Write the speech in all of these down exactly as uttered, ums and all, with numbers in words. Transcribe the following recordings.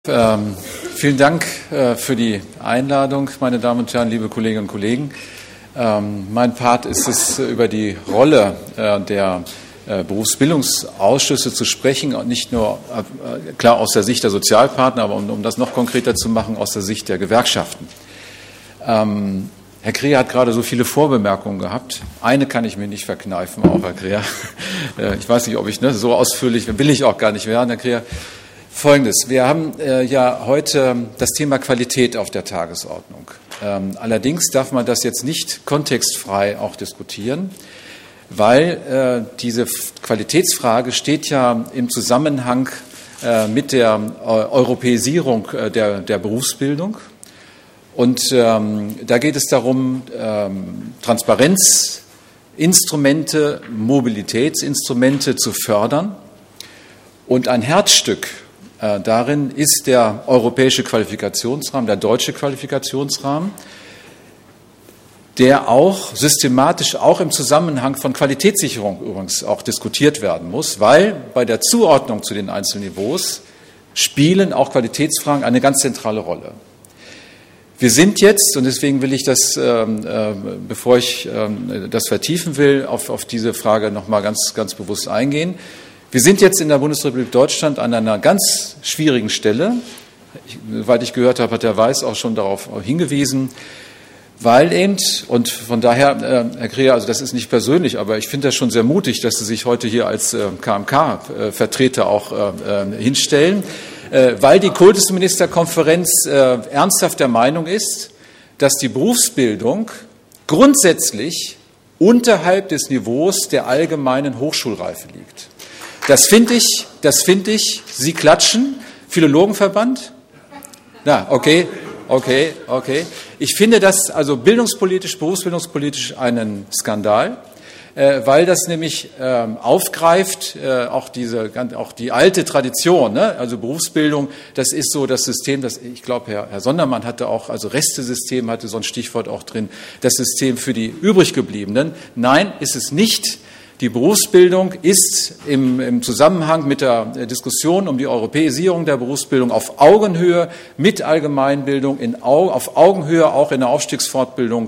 Ähm, vielen Dank äh, für die Einladung, meine Damen und Herren, liebe Kolleginnen und Kollegen. Ähm, mein Part ist es, über die Rolle äh, der äh, Berufsbildungsausschüsse zu sprechen, und nicht nur äh, klar aus der Sicht der Sozialpartner, aber um, um das noch konkreter zu machen, aus der Sicht der Gewerkschaften. Ähm, Herr Kreher hat gerade so viele Vorbemerkungen gehabt. Eine kann ich mir nicht verkneifen, auch Herr Kreher. Äh, ich weiß nicht, ob ich ne, so ausführlich, will ich auch gar nicht werden, Herr Kreher. Folgendes: Wir haben äh, ja heute das Thema Qualität auf der Tagesordnung. Ähm, allerdings darf man das jetzt nicht kontextfrei auch diskutieren, weil äh, diese Qualitätsfrage steht ja im Zusammenhang äh, mit der äh, Europäisierung äh, der, der Berufsbildung. Und ähm, da geht es darum, ähm, Transparenzinstrumente, Mobilitätsinstrumente zu fördern. Und ein Herzstück darin ist der europäische Qualifikationsrahmen, der deutsche Qualifikationsrahmen, der auch systematisch auch im Zusammenhang von Qualitätssicherung übrigens auch diskutiert werden muss, weil bei der Zuordnung zu den einzelnen Niveaus spielen auch Qualitätsfragen eine ganz zentrale Rolle. Wir sind jetzt, und deswegen will ich das, äh, bevor ich äh, das vertiefen will, auf, auf diese Frage nochmal ganz, ganz bewusst eingehen. Wir sind jetzt in der Bundesrepublik Deutschland an einer ganz schwierigen Stelle. Ich, soweit ich gehört habe, hat Herr Weiß auch schon darauf hingewiesen, weil eben, und von daher, äh, Herr Kreher, also das ist nicht persönlich, aber ich finde das schon sehr mutig, dass Sie sich heute hier als äh, K M K-Vertreter auch äh, hinstellen, äh, weil die Kultusministerkonferenz äh, ernsthaft der Meinung ist, dass die Berufsbildung grundsätzlich unterhalb des Niveaus der allgemeinen Hochschulreife liegt. Das finde ich, das finde ich, Sie klatschen, Philologenverband? Na, okay, okay, okay. Ich finde das also bildungspolitisch, berufsbildungspolitisch einen Skandal, äh, weil das nämlich äh, aufgreift, äh, auch diese, auch die alte Tradition, ne? Also Berufsbildung, das ist so das System, das, ich glaube, Herr, Herr Sondermann hatte auch, also Restesystem hatte so ein Stichwort auch drin, das System für die übriggebliebenen. Nein, ist es nicht. Die Berufsbildung ist im, im Zusammenhang mit der Diskussion um die Europäisierung der Berufsbildung auf Augenhöhe mit Allgemeinbildung, in, auf Augenhöhe auch in der Aufstiegsfortbildung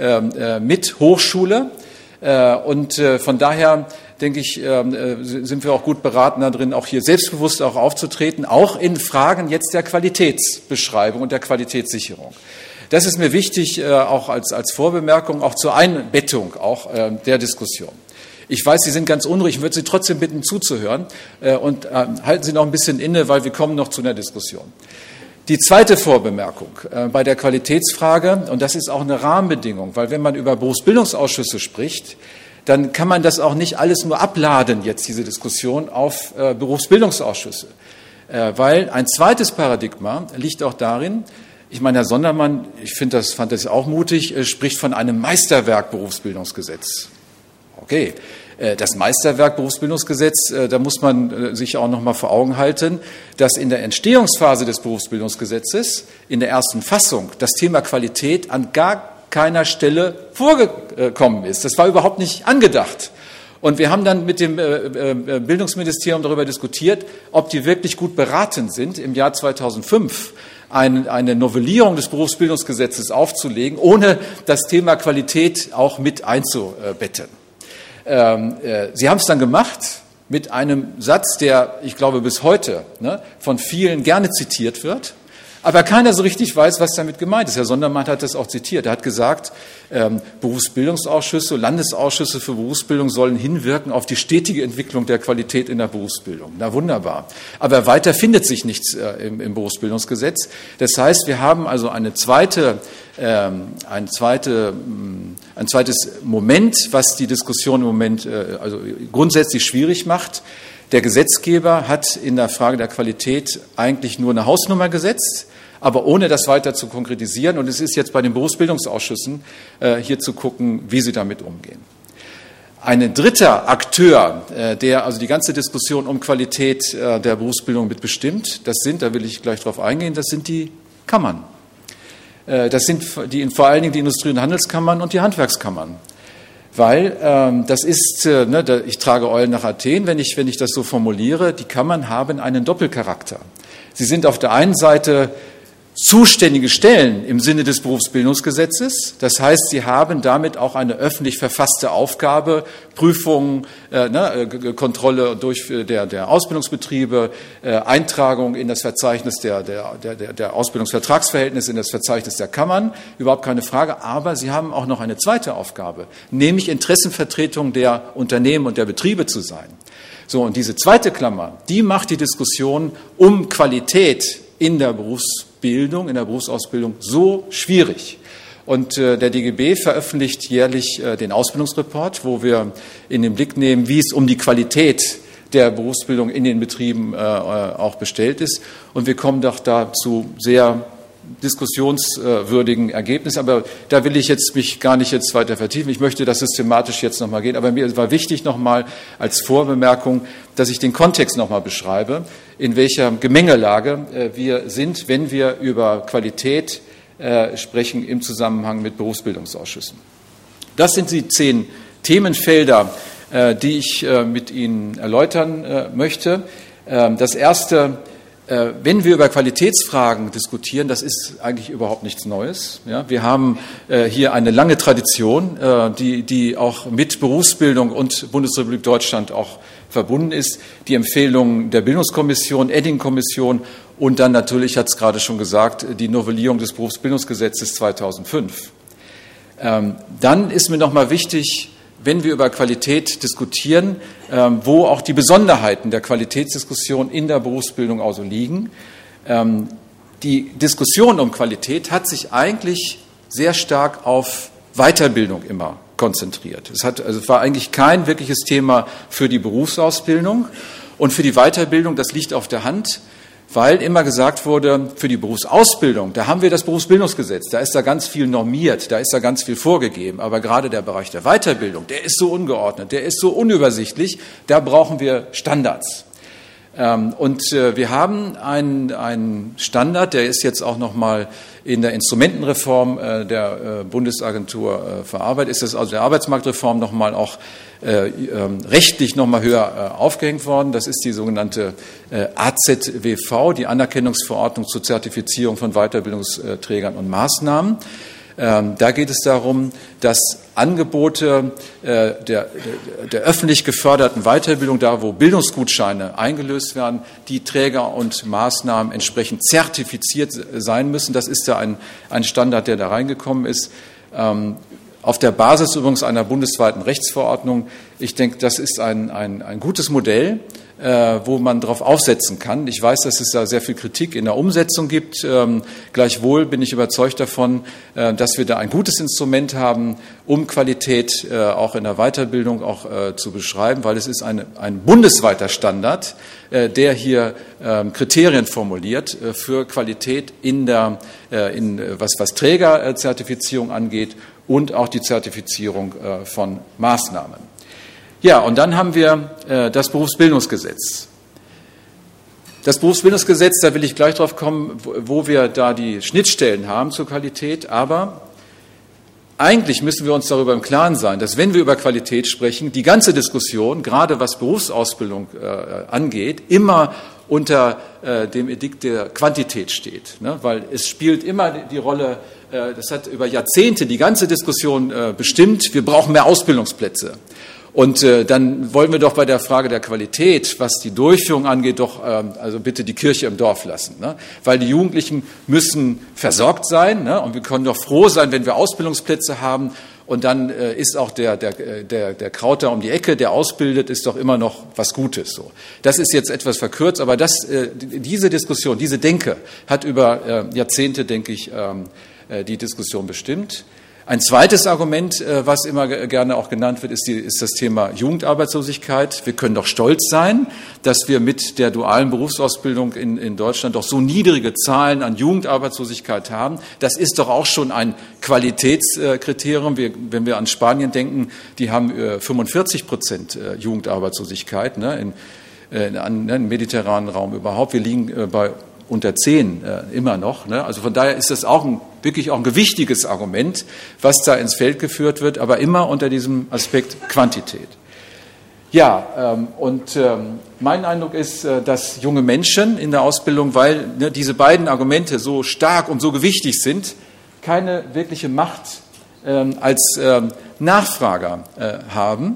äh, mit Hochschule. Äh, und äh, von daher, denke ich, äh, sind wir auch gut beraten darin, auch hier selbstbewusst auch aufzutreten, auch in Fragen jetzt der Qualitätsbeschreibung und der Qualitätssicherung. Das ist mir wichtig, äh, auch als, als Vorbemerkung, auch zur Einbettung auch äh, der Diskussion. Ich weiß, Sie sind ganz unruhig, ich würde Sie trotzdem bitten, zuzuhören, und halten Sie noch ein bisschen inne, weil wir kommen noch zu einer Diskussion. Die zweite Vorbemerkung bei der Qualitätsfrage, und das ist auch eine Rahmenbedingung, weil wenn man über Berufsbildungsausschüsse spricht, dann kann man das auch nicht alles nur abladen, jetzt diese Diskussion, auf Berufsbildungsausschüsse. Weil ein zweites Paradigma liegt auch darin, ich meine, Herr Sondermann, ich finde das, fand das auch mutig, spricht von einem Meisterwerk Berufsbildungsgesetz. Okay, das Meisterwerk Berufsbildungsgesetz, da muss man sich auch noch mal vor Augen halten, dass in der Entstehungsphase des Berufsbildungsgesetzes, in der ersten Fassung, das Thema Qualität an gar keiner Stelle vorgekommen ist. Das war überhaupt nicht angedacht. Und wir haben dann mit dem Bildungsministerium darüber diskutiert, ob die wirklich gut beraten sind, im Jahr zweitausendfünf eine, eine Novellierung des Berufsbildungsgesetzes aufzulegen, ohne das Thema Qualität auch mit einzubetten. Sie haben es dann gemacht mit einem Satz, der, ich glaube, bis heute ne, von vielen gerne zitiert wird, aber keiner so richtig weiß, was damit gemeint ist. Herr Sondermann hat das auch zitiert. Er hat gesagt, ähm, Berufsbildungsausschüsse, Landesausschüsse für Berufsbildung sollen hinwirken auf die stetige Entwicklung der Qualität in der Berufsbildung. Na wunderbar. Aber weiter findet sich nichts äh, im, im Berufsbildungsgesetz. Das heißt, wir haben also eine zweite, ähm, ein, zweite, ein zweites Moment, was die Diskussion im Moment äh, also grundsätzlich schwierig macht. Der Gesetzgeber hat in der Frage der Qualität eigentlich nur eine Hausnummer gesetzt, aber ohne das weiter zu konkretisieren. Und es ist jetzt bei den Berufsbildungsausschüssen äh, hier zu gucken, wie sie damit umgehen. Ein dritter Akteur, äh, der also die ganze Diskussion um Qualität äh, der Berufsbildung mitbestimmt, das sind, da will ich gleich drauf eingehen, das sind die Kammern. Äh, das sind die, vor allen Dingen die Industrie- und Handelskammern und die Handwerkskammern. Weil ähm, das ist, äh, ne, da, ich trage Eulen nach Athen, wenn ich, wenn ich das so formuliere, die Kammern haben einen Doppelcharakter. Sie sind auf der einen Seite zuständige Stellen im Sinne des Berufsbildungsgesetzes. Das heißt, sie haben damit auch eine öffentlich verfasste Aufgabe, Prüfungen, äh, ne, Kontrolle durch der, der Ausbildungsbetriebe, äh, Eintragung in das Verzeichnis der, der, der, der Ausbildungsvertragsverhältnisse, in das Verzeichnis der Kammern, überhaupt keine Frage. Aber sie haben auch noch eine zweite Aufgabe, nämlich Interessenvertretung der Unternehmen und der Betriebe zu sein. So, und diese zweite Klammer, die macht die Diskussion um Qualität in der Berufsbildung, in der Berufsausbildung so schwierig. Und äh, der D G B veröffentlicht jährlich äh, den Ausbildungsreport, wo wir in den Blick nehmen, wie es um die Qualität der Berufsbildung in den Betrieben äh, auch bestellt ist. Und wir kommen doch da zu sehr diskussionswürdigen Ergebnissen. Aber da will ich jetzt mich gar nicht jetzt weiter vertiefen. Ich möchte das systematisch jetzt nochmal gehen. Aber mir war wichtig nochmal als Vorbemerkung, dass ich den Kontext nochmal beschreibe, in welcher Gemengelage äh, wir sind, wenn wir über Qualität äh, sprechen im Zusammenhang mit Berufsbildungsausschüssen. Das sind die zehn Themenfelder, äh, die ich äh, mit Ihnen erläutern äh, möchte. Äh, das erste: Wenn wir über Qualitätsfragen diskutieren, das ist eigentlich überhaupt nichts Neues. Ja, wir haben äh, hier eine lange Tradition, äh, die, die auch mit Berufsbildung und Bundesrepublik Deutschland auch verbunden ist. Die Empfehlungen der Bildungskommission, Edding-Kommission und dann natürlich, ich hatte es gerade schon gesagt, die Novellierung des Berufsbildungsgesetzes zweitausendfünf. Ähm, dann ist mir noch mal wichtig, wenn wir über Qualität diskutieren, wo auch die Besonderheiten der Qualitätsdiskussion in der Berufsbildung also liegen. Die Diskussion um Qualität hat sich eigentlich sehr stark auf Weiterbildung immer konzentriert. Es hat, also es war eigentlich kein wirkliches Thema für die Berufsausbildung und für die Weiterbildung, das liegt auf der Hand, weil immer gesagt wurde, für die Berufsausbildung, da haben wir das Berufsbildungsgesetz, da ist da ganz viel normiert, da ist da ganz viel vorgegeben, aber gerade der Bereich der Weiterbildung, der ist so ungeordnet, der ist so unübersichtlich, da brauchen wir Standards. Und wir haben einen, einen Standard, der ist jetzt auch noch mal in der Instrumentenreform der Bundesagentur verarbeitet, ist das also der Arbeitsmarktreform noch mal auch rechtlich noch mal höher aufgehängt worden. Das ist die sogenannte A Z W V, die Anerkennungsverordnung zur Zertifizierung von Weiterbildungsträgern und Maßnahmen. Da geht es darum, dass Angebote der, der, der öffentlich geförderten Weiterbildung, da wo Bildungsgutscheine eingelöst werden, die Träger und Maßnahmen entsprechend zertifiziert sein müssen. Das ist ja ein, ein Standard, der da reingekommen ist. Auf der Basis übrigens einer bundesweiten Rechtsverordnung. Ich denke, das ist ein, ein, ein gutes Modell, äh, wo man darauf aufsetzen kann. Ich weiß, dass es da sehr viel Kritik in der Umsetzung gibt. Ähm, gleichwohl bin ich überzeugt davon, äh, dass wir da ein gutes Instrument haben, um Qualität äh, auch in der Weiterbildung auch äh, zu beschreiben, weil es ist eine, ein bundesweiter Standard, äh, der hier äh, Kriterien formuliert äh, für Qualität in der, äh, in, was, was Trägerzertifizierung angeht und auch die Zertifizierung äh, von Maßnahmen. Ja, und dann haben wir äh, das Berufsbildungsgesetz. Das Berufsbildungsgesetz, da will ich gleich drauf kommen, wo, wo wir da die Schnittstellen haben zur Qualität, aber eigentlich müssen wir uns darüber im Klaren sein, dass wenn wir über Qualität sprechen, die ganze Diskussion, gerade was Berufsausbildung äh, angeht, immer unter äh, dem Edikt der Quantität steht, ne? Weil es spielt immer die, die Rolle, äh, das hat über Jahrzehnte die ganze Diskussion äh, bestimmt, wir brauchen mehr Ausbildungsplätze. Und äh, dann wollen wir doch bei der Frage der Qualität, was die Durchführung angeht, doch ähm, also bitte die Kirche im Dorf lassen, ne? Weil die Jugendlichen müssen versorgt sein, ne? Und wir können doch froh sein, wenn wir Ausbildungsplätze haben. Und dann äh, ist auch der, der, der, der Krauter um die Ecke, der ausbildet, ist doch immer noch was Gutes. So, das ist jetzt etwas verkürzt, aber das, äh, diese Diskussion, diese Denke hat über äh, Jahrzehnte, denke ich, ähm, äh, die Diskussion bestimmt. Ein zweites Argument, was immer gerne auch genannt wird, ist, die, ist das Thema Jugendarbeitslosigkeit. Wir können doch stolz sein, dass wir mit der dualen Berufsausbildung in, in Deutschland doch so niedrige Zahlen an Jugendarbeitslosigkeit haben. Das ist doch auch schon ein Qualitätskriterium. Wir, wenn wir an Spanien denken, die haben fünfundvierzig Prozent Jugendarbeitslosigkeit, ne, in, in, in, im mediterranen Raum überhaupt. Wir liegen bei unter zehn äh, immer noch. Ne? Also von daher ist das auch ein, wirklich auch ein gewichtiges Argument, was da ins Feld geführt wird, aber immer unter diesem Aspekt Quantität. Ja, ähm, und ähm, mein Eindruck ist, äh, dass junge Menschen in der Ausbildung, weil ne, diese beiden Argumente so stark und so gewichtig sind, keine wirkliche Macht ähm, als ähm, Nachfrager äh, haben.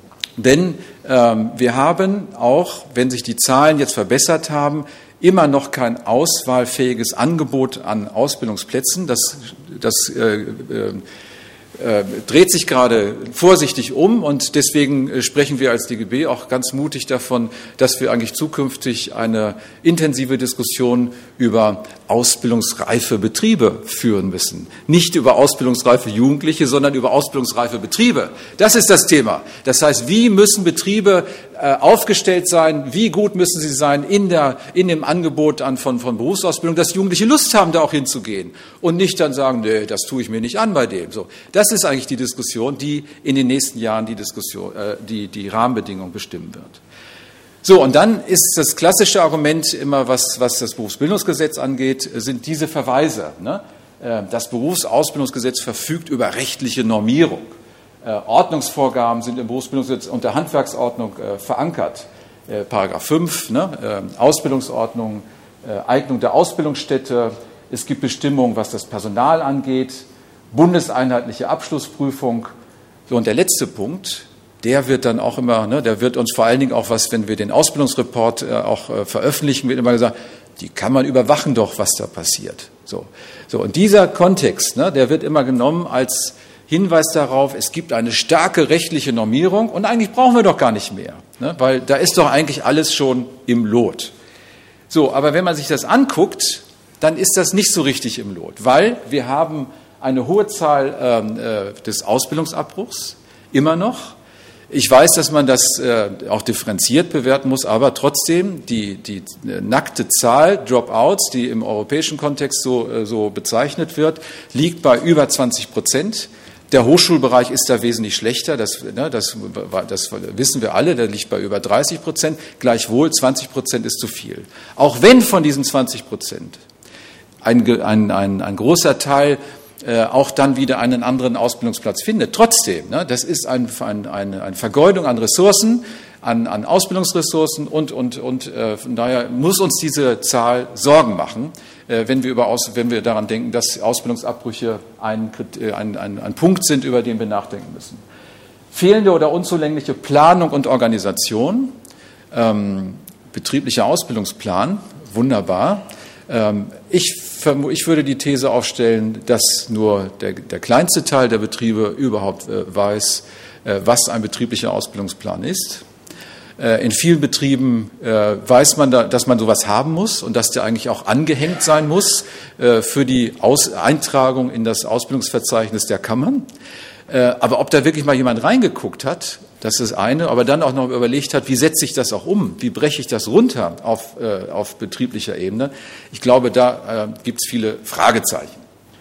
Denn ähm, wir haben auch, wenn sich die Zahlen jetzt verbessert haben, immer noch kein auswahlfähiges Angebot an Ausbildungsplätzen. Das, das äh, äh, äh, dreht sich gerade vorsichtig um und deswegen äh, sprechen wir als D G B auch ganz mutig davon, dass wir eigentlich zukünftig eine intensive Diskussion über ausbildungsreife Betriebe führen müssen. Nicht über ausbildungsreife Jugendliche, sondern über ausbildungsreife Betriebe. Das ist das Thema. Das heißt, wie müssen Betriebe äh, aufgestellt sein, wie gut müssen sie sein in, der, in dem Angebot an von, von Berufsausbildung, dass Jugendliche Lust haben, da auch hinzugehen und nicht dann sagen, nee, das tue ich mir nicht an bei dem. So, das ist eigentlich die Diskussion, die in den nächsten Jahren die, Diskussion, äh, die, die Rahmenbedingungen bestimmen wird. So, und dann ist das klassische Argument immer, was, was das Berufsbildungsgesetz angeht, sind diese Verweise. Ne? Das Berufsausbildungsgesetz verfügt über rechtliche Normierung. Ordnungsvorgaben sind im Berufsbildungsgesetz und der Handwerksordnung verankert. Paragraph fünf, ne? Ausbildungsordnung, Eignung der Ausbildungsstätte. Es gibt Bestimmungen, was das Personal angeht, bundeseinheitliche Abschlussprüfung. So, und der letzte Punkt, der wird dann auch immer, ne, der wird uns vor allen Dingen auch was, wenn wir den Ausbildungsreport äh, auch äh, veröffentlichen, wird immer gesagt, die kann man überwachen doch, was da passiert. So, so und dieser Kontext, ne, der wird immer genommen als Hinweis darauf, es gibt eine starke rechtliche Normierung und eigentlich brauchen wir doch gar nicht mehr, ne, weil da ist doch eigentlich alles schon im Lot. So, aber wenn man sich das anguckt, dann ist das nicht so richtig im Lot, weil wir haben eine hohe Zahl ähm, äh, des Ausbildungsabbruchs, immer noch. Ich weiß, dass man das äh, auch differenziert bewerten muss, aber trotzdem die, die äh, nackte Zahl Dropouts, die im europäischen Kontext so, äh, so bezeichnet wird, liegt bei über zwanzig Prozent. Der Hochschulbereich ist da wesentlich schlechter, das, ne, das, das wissen wir alle, der liegt bei über dreißig Prozent. Gleichwohl zwanzig Prozent ist zu viel. Auch wenn von diesen zwanzig Prozent ein, ein, ein, ein großer Teil auch dann wieder einen anderen Ausbildungsplatz findet. Trotzdem, ne, das ist ein, ein, eine, eine Vergeudung an Ressourcen, an, an Ausbildungsressourcen und, und, und äh, von daher muss uns diese Zahl Sorgen machen, äh, wenn wir, über Aus, wenn wir daran denken, dass Ausbildungsabbrüche ein, ein, ein, ein Punkt sind, über den wir nachdenken müssen. Fehlende oder unzulängliche Planung und Organisation, ähm, betrieblicher Ausbildungsplan, wunderbar. Ähm, ich Ich würde die These aufstellen, dass nur der, der kleinste Teil der Betriebe überhaupt äh, weiß, äh, was ein betrieblicher Ausbildungsplan ist. Äh, in vielen Betrieben äh, weiß man, da, dass man sowas haben muss und dass der eigentlich auch angehängt sein muss äh, für die Aus- Eintragung in das Ausbildungsverzeichnis der Kammern. Äh, aber ob da wirklich mal jemand reingeguckt hat, das ist das eine, aber dann auch noch überlegt hat, wie setze ich das auch um, wie breche ich das runter auf, äh, auf betrieblicher Ebene. Ich glaube, da äh, gibt es viele Fragezeichen.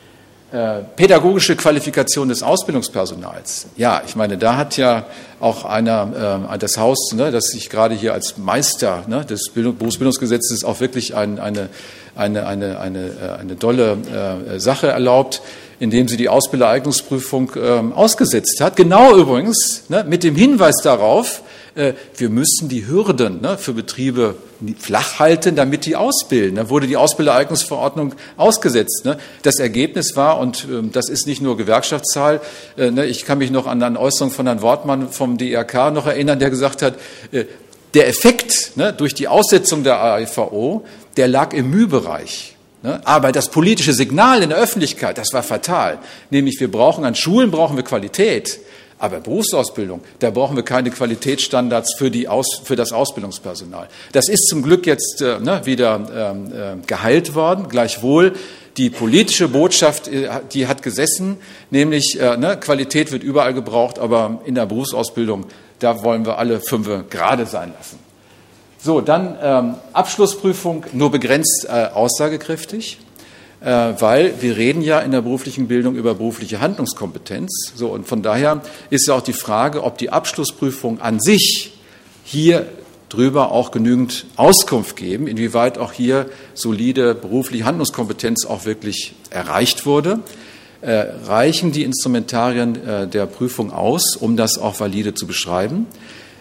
Äh, pädagogische Qualifikation des Ausbildungspersonals. Ja, ich meine, da hat ja auch einer, äh, das Haus, ne, das sich gerade hier als Meister ne, des Bildung, Berufsbildungsgesetzes auch wirklich ein, eine, eine, eine, eine, eine dolle äh, Sache erlaubt, indem sie die Ausbildereignungsprüfung ähm, ausgesetzt hat. Genau übrigens ne, mit dem Hinweis darauf, äh, wir müssen die Hürden ne, für Betriebe flach halten, damit die ausbilden. Da wurde die Ausbildereignungsverordnung ausgesetzt. Ne. Das Ergebnis war, und äh, das ist nicht nur Gewerkschaftszahl, äh, ne, ich kann mich noch an eine Äußerung von Herrn Wortmann vom D R K noch erinnern, der gesagt hat, äh, der Effekt ne, durch die Aussetzung der A E V O, der lag im Mühbereich. Aber das politische Signal in der Öffentlichkeit, das war fatal. Nämlich, wir brauchen an Schulen brauchen wir Qualität, aber Berufsausbildung, da brauchen wir keine Qualitätsstandards für, die Aus, für das Ausbildungspersonal. Das ist zum Glück jetzt äh, ne, wieder äh, geheilt worden. Gleichwohl, die politische Botschaft, die hat gesessen, nämlich äh, ne, Qualität wird überall gebraucht, aber in der Berufsausbildung, da wollen wir alle Fünfe gerade sein lassen. So, dann ähm, Abschlussprüfung nur begrenzt äh, aussagekräftig, äh, weil wir reden ja in der beruflichen Bildung über berufliche Handlungskompetenz. So, und von daher ist ja auch die Frage, ob die Abschlussprüfung an sich hier drüber auch genügend Auskunft geben, inwieweit auch hier solide berufliche Handlungskompetenz auch wirklich erreicht wurde. Äh, reichen die Instrumentarien äh, der Prüfung aus, um das auch valide zu beschreiben?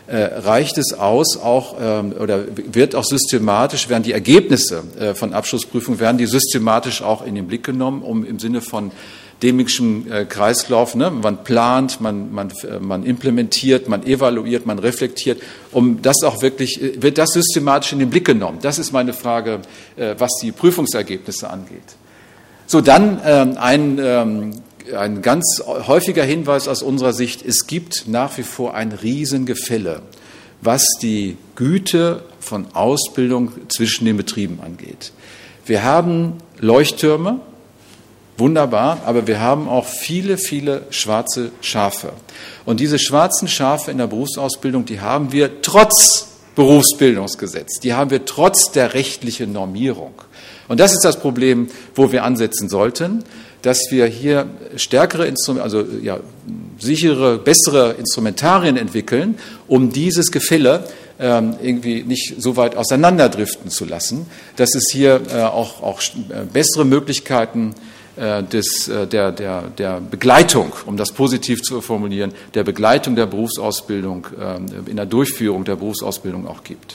reicht es aus, auch oder wird auch systematisch, werden die Ergebnisse von Abschlussprüfungen, werden die systematisch auch in den Blick genommen, um im Sinne von Demingschen Kreislauf, ne, man plant, man, man, man implementiert, man evaluiert, man reflektiert, um das auch wirklich, wird das systematisch in den Blick genommen? Das ist meine Frage, was die Prüfungsergebnisse angeht. So, dann ähm, ein ähm, Ein ganz häufiger Hinweis aus unserer Sicht, es gibt nach wie vor ein Riesengefälle, was die Güte von Ausbildung zwischen den Betrieben angeht. Wir haben Leuchttürme, wunderbar, aber wir haben auch viele, viele schwarze Schafe. Und diese schwarzen Schafe in der Berufsausbildung, die haben wir trotz Berufsbildungsgesetz, die haben wir trotz der rechtlichen Normierung. Und das ist das Problem, wo wir ansetzen sollten, dass wir hier stärkere, Instrum- also ja, sichere, bessere Instrumentarien entwickeln, um dieses Gefälle ähm, irgendwie nicht so weit auseinanderdriften zu lassen, dass es hier äh, auch, auch bessere Möglichkeiten äh, des, äh, der, der, der Begleitung, um das positiv zu formulieren, der Begleitung der Berufsausbildung, äh, in der Durchführung der Berufsausbildung auch gibt.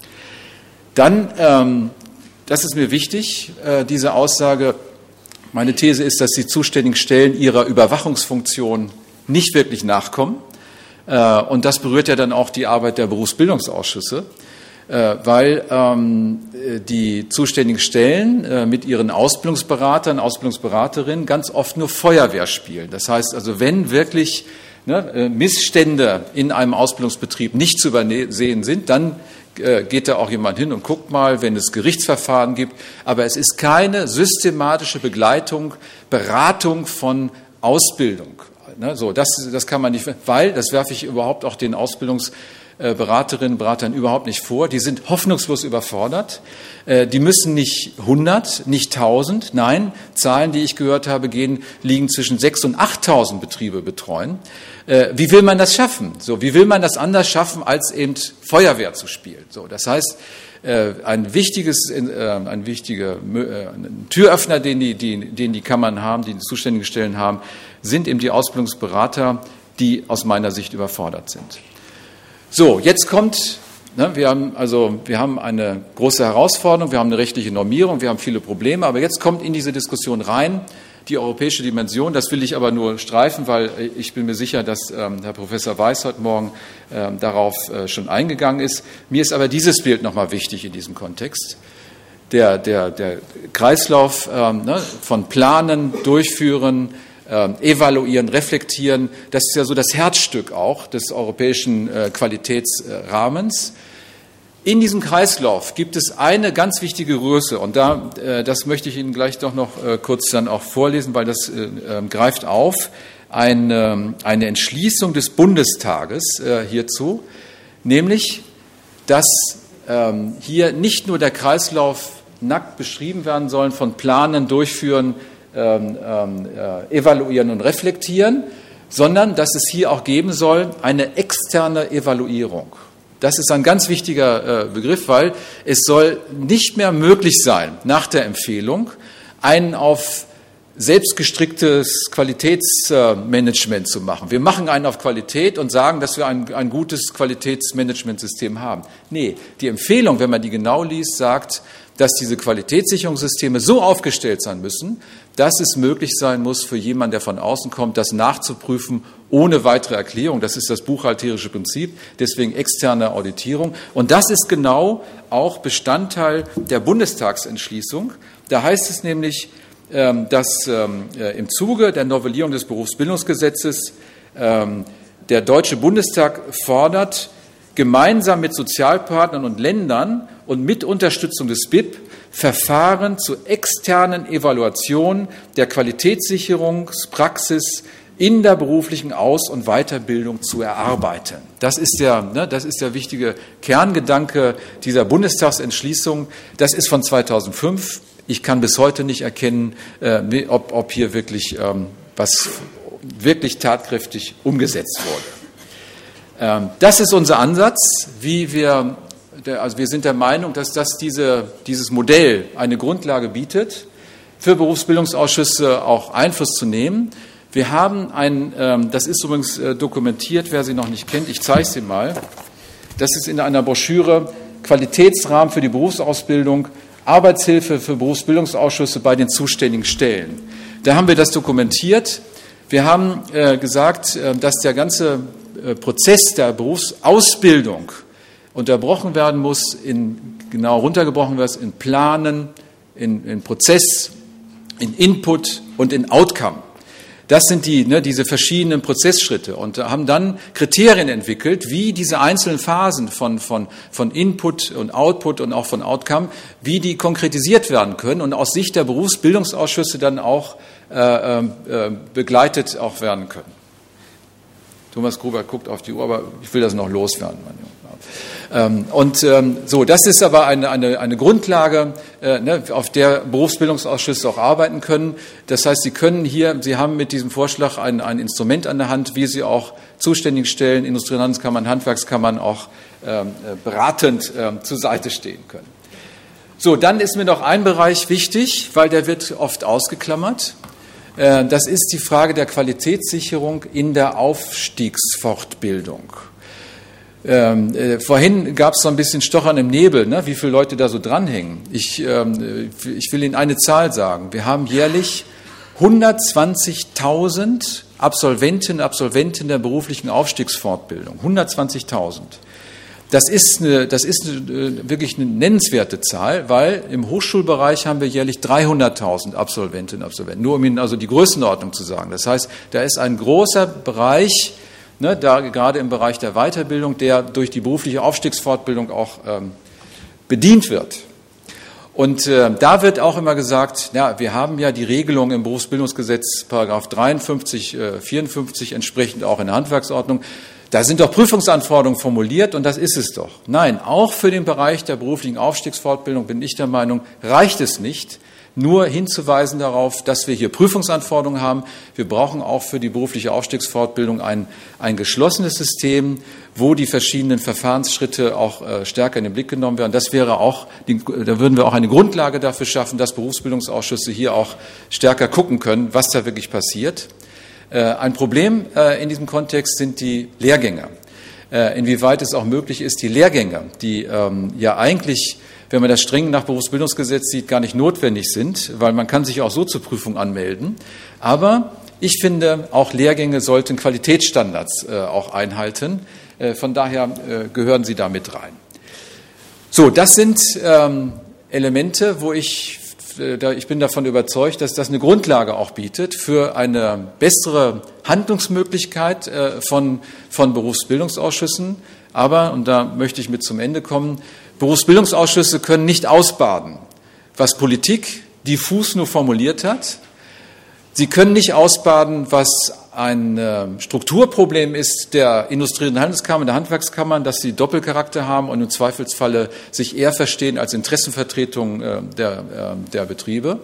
Dann, ähm, das ist mir wichtig, äh, diese Aussage. Meine These ist, dass die zuständigen Stellen ihrer Überwachungsfunktion nicht wirklich nachkommen. Und das berührt ja dann auch die Arbeit der Berufsbildungsausschüsse, weil die zuständigen Stellen mit ihren Ausbildungsberatern, Ausbildungsberaterinnen ganz oft nur Feuerwehr spielen. Das heißt also, wenn wirklich Missstände in einem Ausbildungsbetrieb nicht zu übersehen sind, dann geht da auch jemand hin und guckt mal, wenn es Gerichtsverfahren gibt. Aber es ist keine systematische Begleitung, Beratung von Ausbildung. So, das, das kann man nicht, weil, das werfe ich überhaupt auch den Ausbildungsberaterinnen und Beratern überhaupt nicht vor, die sind hoffnungslos überfordert. Die müssen nicht hundert, nicht tausend, nein, Zahlen, die ich gehört habe, gehen, liegen zwischen sechstausend und achttausend Betriebe betreuen. Wie will man das schaffen? So, wie will man das anders schaffen, als eben Feuerwehr zu spielen? So, das heißt, ein wichtiges, ein wichtiger Türöffner, den die, die, den die Kammern haben, die zuständigen Stellen haben, sind eben die Ausbildungsberater, die aus meiner Sicht überfordert sind. So, jetzt kommt, ne, wir haben also, wir haben eine große Herausforderung, wir haben eine rechtliche Normierung, wir haben viele Probleme, aber jetzt kommt in diese Diskussion rein die europäische Dimension. Das will ich aber nur streifen, weil ich bin mir sicher, dass ähm, Herr Professor Weiß heute Morgen ähm, darauf äh, schon eingegangen ist. Mir ist aber dieses Bild nochmal wichtig in diesem Kontext. Der, der, der Kreislauf ähm, ne, von Planen, Durchführen, ähm, Evaluieren, Reflektieren, das ist ja so das Herzstück auch des europäischen äh, Qualitätsrahmens. In diesem Kreislauf gibt es eine ganz wichtige Größe, und da, äh, das möchte ich Ihnen gleich doch noch äh, kurz dann auch vorlesen, weil das äh, äh, greift auf, eine, eine Entschließung des Bundestages äh, hierzu, nämlich, dass ähm, hier nicht nur der Kreislauf nackt beschrieben werden soll von Planen, Durchführen, ähm, äh, Evaluieren und Reflektieren, sondern dass es hier auch geben soll eine externe Evaluierung. Das ist ein ganz wichtiger Begriff, weil es soll nicht mehr möglich sein, nach der Empfehlung ein auf selbstgestricktes Qualitätsmanagement zu machen. Wir machen einen auf Qualität und sagen, dass wir ein, ein gutes Qualitätsmanagementsystem haben. Nee, die Empfehlung, wenn man die genau liest, sagt, dass diese Qualitätssicherungssysteme so aufgestellt sein müssen, dass es möglich sein muss, für jemanden, der von außen kommt, das nachzuprüfen, ohne weitere Erklärung. Das ist das buchhalterische Prinzip, deswegen externe Auditierung. Und das ist genau auch Bestandteil der Bundestagsentschließung. Da heißt es nämlich, dass im Zuge der Novellierung des Berufsbildungsgesetzes der Deutsche Bundestag fordert, gemeinsam mit Sozialpartnern und Ländern und mit Unterstützung des B I P Verfahren zur externen Evaluation der Qualitätssicherungspraxis in der beruflichen Aus- und Weiterbildung zu erarbeiten. Das ist der, ne, das ist der wichtige Kerngedanke dieser Bundestagsentschließung. Das ist von zweitausendfünf. Ich kann bis heute nicht erkennen, äh, ob, ob hier wirklich ähm, was wirklich tatkräftig umgesetzt wurde. Ähm, das ist unser Ansatz, wie wir Also wir sind der Meinung, dass das diese, dieses Modell eine Grundlage bietet, für Berufsbildungsausschüsse auch Einfluss zu nehmen. Wir haben ein, das ist übrigens dokumentiert, wer sie noch nicht kennt, ich zeige es Ihnen mal. Das ist in einer Broschüre Qualitätsrahmen für die Berufsausbildung, Arbeitshilfe für Berufsbildungsausschüsse bei den zuständigen Stellen. Da haben wir das dokumentiert. Wir haben äh, gesagt, äh, dass der ganze äh, Prozess der Berufsausbildung unterbrochen werden muss, in, genau runtergebrochen wird in Planen, in, in Prozess, in Input und in Outcome. Das sind die, ne, diese verschiedenen Prozessschritte und haben dann Kriterien entwickelt, wie diese einzelnen Phasen von, von, von Input und Output und auch von Outcome, wie die konkretisiert werden können und aus Sicht der Berufsbildungsausschüsse dann auch äh, äh, begleitet auch werden können. Thomas Gruber guckt auf die Uhr, aber ich will das noch loswerden, mein Junge. Ähm, und ähm, so, das ist aber eine, eine, eine Grundlage, äh, ne, auf der Berufsbildungsausschüsse auch arbeiten können. Das heißt, Sie können hier, Sie haben mit diesem Vorschlag ein, ein Instrument an der Hand, wie Sie auch zuständigen Stellen, Industrie- und Handelskammern, Handwerkskammern auch ähm, beratend ähm, zur Seite stehen können. So, dann ist mir noch ein Bereich wichtig, weil der wird oft ausgeklammert. Äh, das ist die Frage der Qualitätssicherung in der Aufstiegsfortbildung. Ähm, äh, vorhin gab es so ein bisschen Stochern im Nebel, ne, wie viele Leute da so dranhängen. Ich, ähm, ich will Ihnen eine Zahl sagen. Wir haben jährlich hundertzwanzigtausend Absolventinnen und Absolventen der beruflichen Aufstiegsfortbildung. hundertzwanzigtausend. Das ist, eine, das ist eine, wirklich eine nennenswerte Zahl, weil im Hochschulbereich haben wir jährlich dreihunderttausend Absolventinnen und Absolventen. Nur um Ihnen also die Größenordnung zu sagen. Das heißt, da ist ein großer Bereich, Ne, da gerade im Bereich der Weiterbildung, der durch die berufliche Aufstiegsfortbildung auch ähm, bedient wird. Und äh, da wird auch immer gesagt, ja, wir haben ja die Regelung im Berufsbildungsgesetz, Paragraph dreiundfünfzig, äh, vierundfünfzig, entsprechend auch in der Handwerksordnung. Da sind doch Prüfungsanforderungen formuliert und das ist es doch. Nein, auch für den Bereich der beruflichen Aufstiegsfortbildung bin ich der Meinung, reicht es nicht, nur hinzuweisen darauf, dass wir hier Prüfungsanforderungen haben. Wir brauchen auch für die berufliche Aufstiegsfortbildung ein, ein geschlossenes System, wo die verschiedenen Verfahrensschritte auch äh, stärker in den Blick genommen werden. Das wäre auch, die, da würden wir auch eine Grundlage dafür schaffen, dass Berufsbildungsausschüsse hier auch stärker gucken können, was da wirklich passiert. Äh, ein Problem äh, in diesem Kontext sind die Lehrgänge. Äh, inwieweit es auch möglich ist, die Lehrgänge, die ähm, ja eigentlich, wenn man das streng nach Berufsbildungsgesetz sieht, gar nicht notwendig sind, weil man kann sich auch so zur Prüfung anmelden. Aber ich finde, auch Lehrgänge sollten Qualitätsstandards äh, auch einhalten. Äh, von daher äh, gehören sie da mit rein. So, das sind ähm, Elemente, wo ich, äh, da, ich bin davon überzeugt, dass das eine Grundlage auch bietet für eine bessere Handlungsmöglichkeit äh, von, von Berufsbildungsausschüssen. Aber, und da möchte ich mit zum Ende kommen, Berufsbildungsausschüsse können nicht ausbaden, was Politik diffus nur formuliert hat. Sie können nicht ausbaden, was ein äh, Strukturproblem ist der Industrie- und Handelskammern, der Handwerkskammern, dass sie Doppelcharakter haben und im Zweifelsfalle sich eher verstehen als Interessenvertretung äh, der, äh, der Betriebe.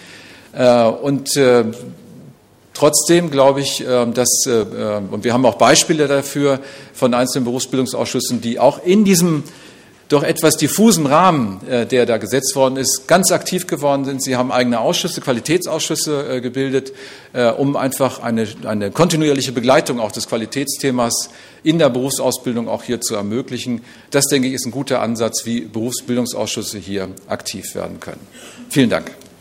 Äh, und äh, Trotzdem glaube ich, dass, und wir haben auch Beispiele dafür von einzelnen Berufsbildungsausschüssen, die auch in diesem doch etwas diffusen Rahmen, der da gesetzt worden ist, ganz aktiv geworden sind. Sie haben eigene Ausschüsse, Qualitätsausschüsse gebildet, um einfach eine, eine kontinuierliche Begleitung auch des Qualitätsthemas in der Berufsausbildung auch hier zu ermöglichen. Das, denke ich, ist ein guter Ansatz, wie Berufsbildungsausschüsse hier aktiv werden können. Vielen Dank.